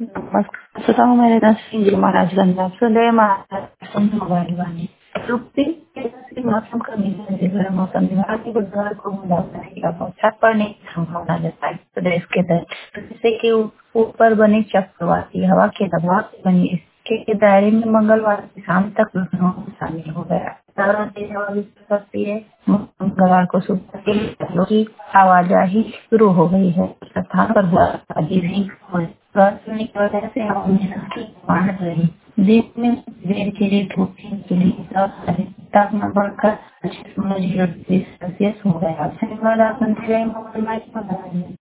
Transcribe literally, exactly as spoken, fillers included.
नमस्कार, सुना हूँ मेरे नरसिंह जी महाराजगंज में सुबह महाराज मोबाइल वाली यूपी के मौसम का मिजाज मौसम विभाग के बुधवार को बूंदाबांदी रहेगा। बरसात पड़ने की संभावना जताई प्रदेश के दक्षिण जिससे कि ऊपर बनी चक्रवाती हवा के दबाव से बनी इसके दायरे में मंगलवार की शाम तक लखनऊ शामिल हो गया। तेज हवा भी चल सकती है। मंगलवार को सुबह से फसलों की आवाजाही शुरू हो गई है। स्थान पर हुआ भी हुए रोशनी की वजह से हवा में हल्की बढ़ रही। दिन में देर के लिए धूप खिली और तापमान बढ़कर पच्चीस डिग्री सेल्सियस हो गया। शनिवार रात अंधेरे में